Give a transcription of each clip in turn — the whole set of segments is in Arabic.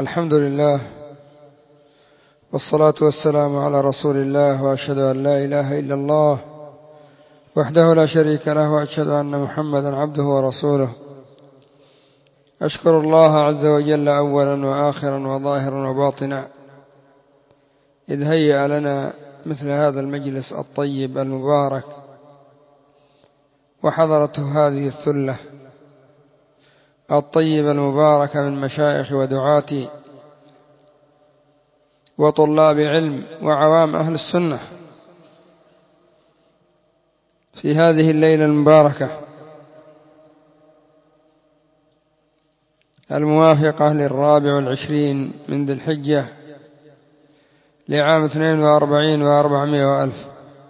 الحمد لله والصلاة والسلام على رسول الله، وأشهد أن لا إله إلا الله وحده لا شريك له، وأشهد أن محمدا عبده ورسوله. أشكر الله عز وجل أولا وآخرا وظاهرا وباطنا إذ هيأ لنا مثل هذا المجلس الطيب المبارك، وحضرته هذه الثلة الطيبة المباركة من مشايخ ودعاة وطلاب علم وعوام أهل السنة في هذه الليلة المباركة الموافقة 24 من ذي الحجة لعام 42 و400 ألف.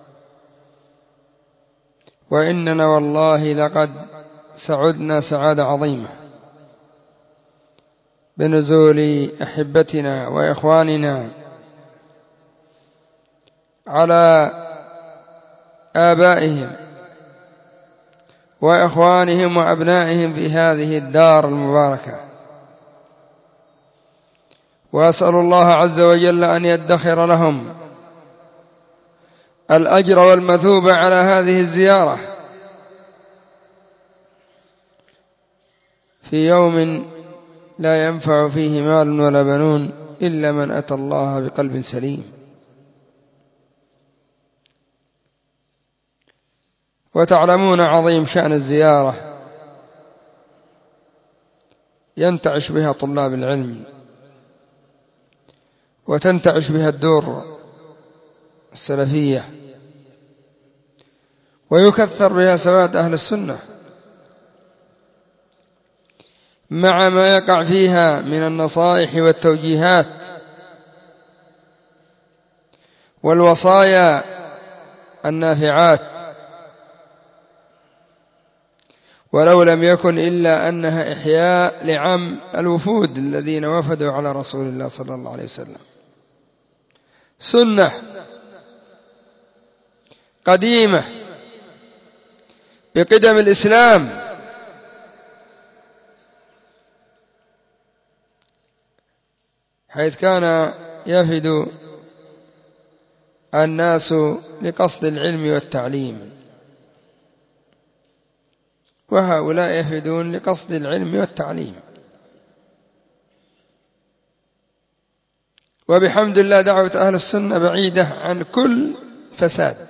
وإننا والله لقد سعدنا سعادة عظيمة بنزول أحبتنا وإخواننا على آبائهم وإخوانهم وأبنائهم في هذه الدار المباركة، وأسأل الله عز وجل أن يدخر لهم الأجر والمثوبة على هذه الزيارة في يوم لا ينفع فيه مال ولا بنون إلا من أتى الله بقلب سليم. وتعلمون عظيم شأن الزيارة ينتعش بها طلاب العلم، وتنتعش بها الدور السلفية، ويكثر بها سواد أهل السنة، مع ما يقع فيها من النصائح والتوجيهات والوصايا النافعات، ولو لم يكن إلا أنها إحياء لعم الوفود الذين وفدوا على رسول الله صلى الله عليه وسلم. سنة قديمة بقدم الإسلام، حيث كان يفد الناس لقصد العلم والتعليم، وهؤلاء يفدون لقصد العلم والتعليم. وبحمد الله دعوة أهل السنة بعيدة عن كل فساد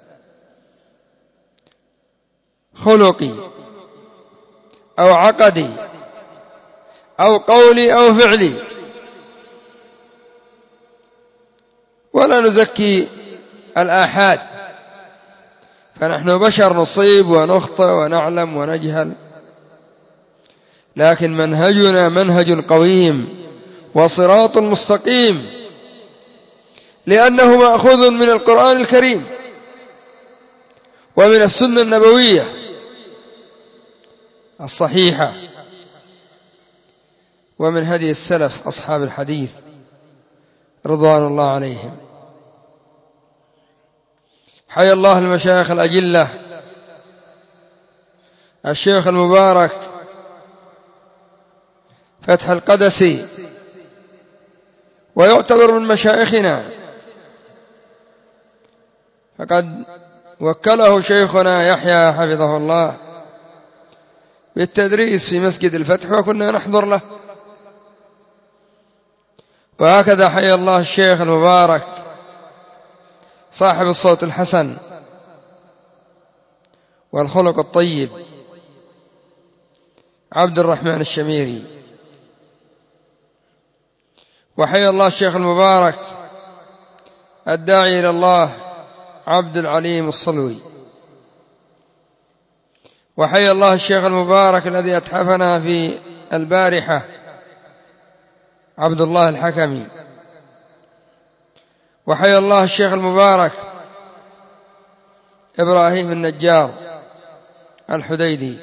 خلقي أو عقدي أو قولي أو فعلي، ولا نزكي الآحاد، فنحن بشر نصيب ونخطئ ونعلم ونجهل، لكن منهجنا منهج قويم وصراط مستقيم، لأنه مأخوذ من القرآن الكريم ومن السنة النبوية الصحيحة، ومن هدي السلف أصحاب الحديث رضوان الله عليهم. حيا الله المشايخ الأجلة، الشيخ المبارك فتح القدسي، ويعتبر من مشايخنا، فقد وكله شيخنا يحيى حفظه الله بالتدريس في مسجد الفتح، وكنا نحضر له. وهكذا حيا الله الشيخ المبارك صاحب الصوت الحسن والخلق الطيب عبد الرحمن الشميري. وحيا الله الشيخ المبارك الداعي إلى الله عبد العليم الصلوي. وحيا الله الشيخ المبارك الذي أتحفنا في البارحة عبد الله الحكمي. وحيا الله الشيخ المبارك إبراهيم النجار الحديدي.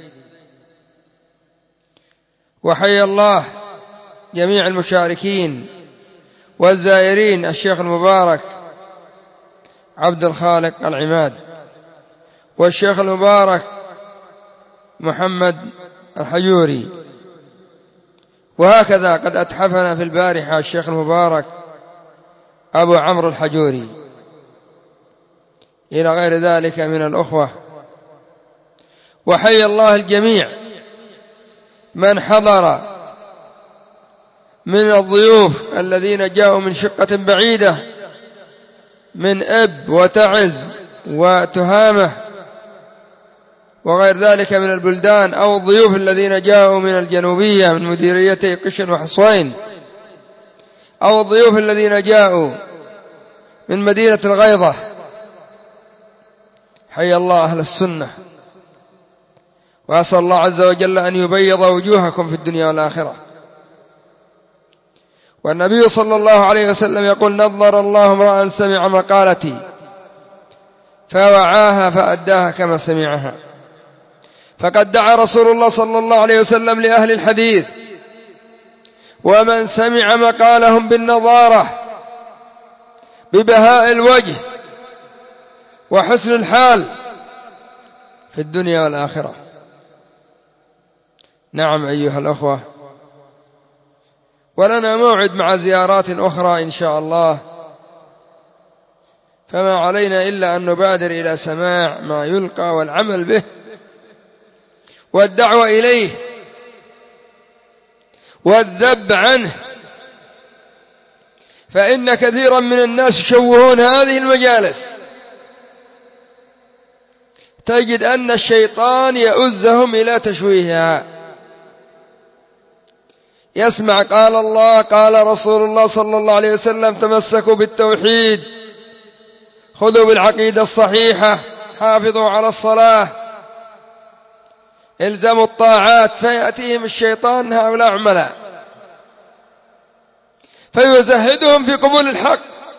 وحيا الله جميع المشاركين والزائرين، الشيخ المبارك عبد الخالق العماد، والشيخ المبارك محمد الحجوري، وهكذا قد أتحفنا في البارحة الشيخ المبارك أبو عمرو الحجوري إلى غير ذلك من الأخوة. وحي الله الجميع من حضر من الضيوف الذين جاءوا من شقة بعيدة من إب وتعز وتهامة وغير ذلك من البلدان، أو الضيوف الذين جاءوا من الجنوبية من مديريتي قشن وحصوين، أو الضيوف الذين جاءوا من مدينة الغيضة. حي الله أهل السنة، وأسأل الله عز وجل أن يبيض وجوهكم في الدنيا والآخرة. والنبي صلى الله عليه وسلم يقول: نظر الله امرأ سمع مقالتي فوعاها فأداها كما سمعها. فقد دعا رسول الله صلى الله عليه وسلم لأهل الحديث ومن سمع مقالهم بالنظارة ببهاء الوجه وحسن الحال في الدنيا والآخرة. نعم أيها الأخوة، ولنا موعد مع زيارات أخرى إن شاء الله، فما علينا إلا أن نبادر إلى سماع ما يلقى والعمل به والدعوة إليه والذب عنه، فإن كثيرا من الناس يشوهون هذه المجالس. تجد أن الشيطان يؤزهم إلى تشويهها. يسمع قال الله قال رسول الله صلى الله عليه وسلم: تمسكوا بالتوحيد، خذوا بالعقيدة الصحيحة، حافظوا على الصلاة، الزموا الطاعات. فيأتيهم الشيطان هؤلاء عملاء فيزهدهم في قبول الحق.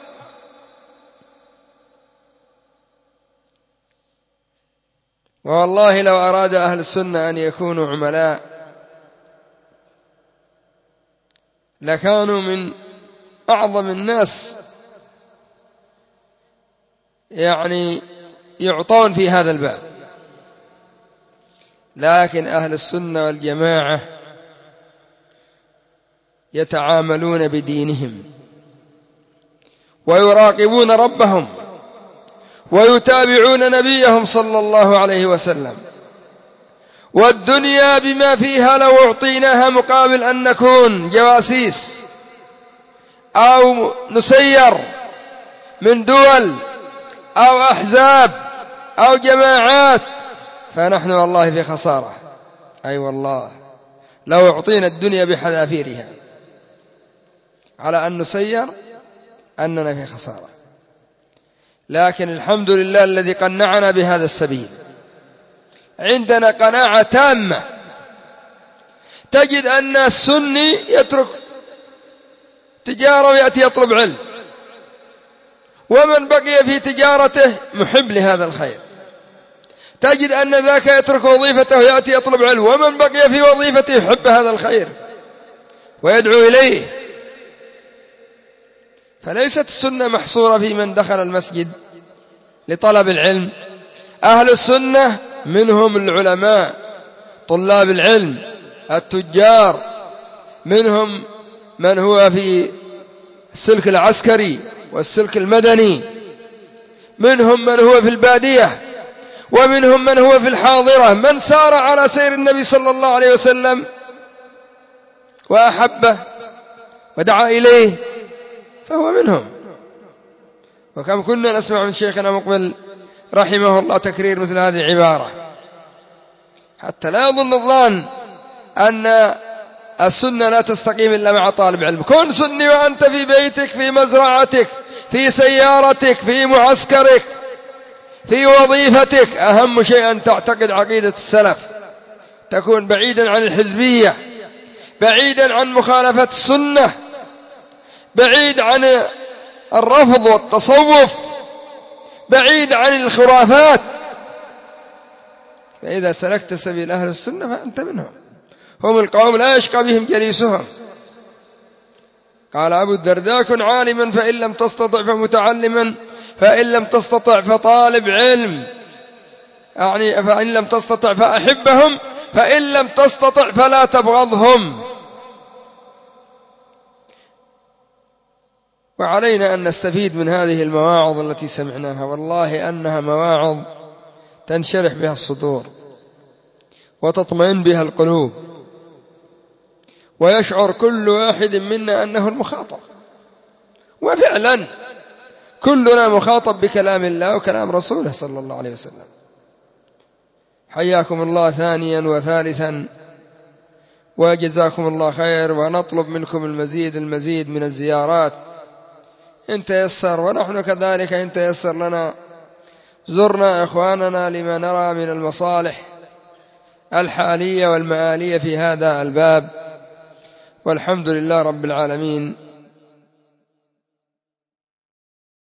والله لو أراد أهل السنة أن يكونوا عملاء لكانوا من أعظم الناس يعطون في هذا الباب. لكن أهل السنة والجماعة يتعاملون بدينهم ويراقبون ربهم ويتابعون نبيهم صلى الله عليه وسلم. والدنيا بما فيها لو أعطيناها مقابل أن نكون جواسيس أو نسير من دول أو أحزاب أو جماعات فنحن والله في خسارة. أي والله لو أعطينا الدنيا بحذافيرها على أن نسير أننا في خسارة. لكن الحمد لله الذي قنعنا بهذا السبيل. عندنا قناعة تامة. تجد أن السني يترك تجارة ويأتي يطلب علم، ومن بقي في تجارته محب لهذا الخير. تجد أن ذاك يترك وظيفته ويأتي يطلب علم، ومن بقي في وظيفته يحب هذا الخير ويدعو إليه. فليست السنة محصورة في من دخل المسجد لطلب العلم. أهل السنة منهم العلماء طلاب العلم التجار، منهم من هو في السلك العسكري والسلك المدني، منهم من هو في البادية، ومنهم من هو في الحاضرة. من سار على سير النبي صلى الله عليه وسلم وأحبه ودعا إليه فهو منهم. وكم كنا نسمع من شيخنا مقبل رحمه الله تكرير مثل هذه العبارة، حتى لا يظن الظان أن السنة لا تستقيم إلا مع طالب علم. كن سني وأنت في بيتك، في مزرعتك، في سيارتك، في معسكرك، في وظيفتك. أهم شيء أن تعتقد عقيدة السلف، تكون بعيدا عن الحزبية، بعيدا عن مخالفة السنة، بعيد عن الرفض والتصوف، بعيد عن الخرافات. فإذا سلكت سبيل أهل السنة فأنت منهم. هم القوم لا يشقى بهم جليسهم. قال أبو الدرداء: كن عالما فإن لم تستطع فمتعلما، فإن لم تستطع فطالب علم، يعني فإن لم تستطع فأحبهم، فإن لم تستطع فلا تبغضهم. وعلينا أن نستفيد من هذه المواعظ التي سمعناها، والله أنها مواعظ تنشرح بها الصدور وتطمئن بها القلوب، ويشعر كل واحد منا أنه المخاطب. وفعلا كلنا مخاطب بكلام الله وكلام رسوله صلى الله عليه وسلم. حياكم الله ثانيا وثالثا، وجزاكم الله خير، ونطلب منكم المزيد من الزيارات إن تيسر، ونحن كذلك إن تيسر لنا زرنا إخواننا لما نرى من المصالح الحالية والمآلية في هذا الباب. والحمد لله رب العالمين.